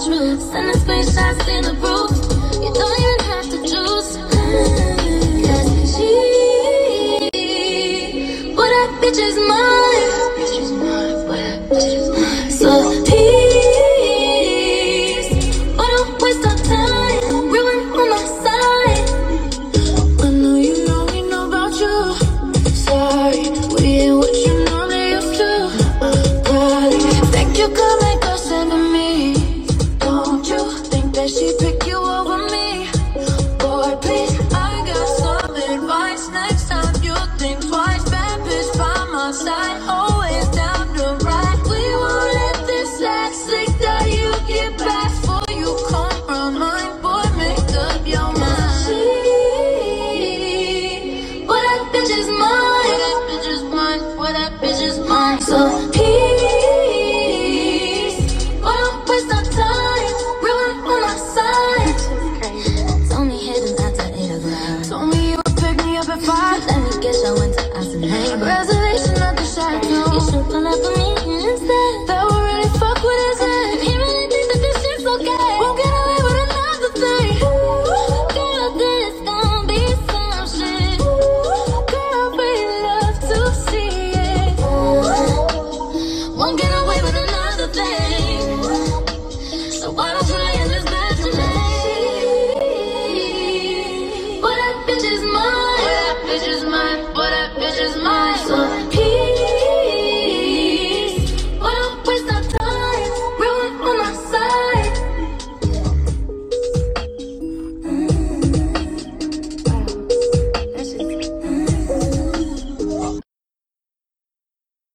truth. Send the screenshots in the proof. You don't even have to choose. Cause she, but that bitch is mine. So please, but don't waste our time. Ruin on my side. I know you know we know about you. Sorry, we ain't what you know they used to. Think you could make us enemies? Don't you think that she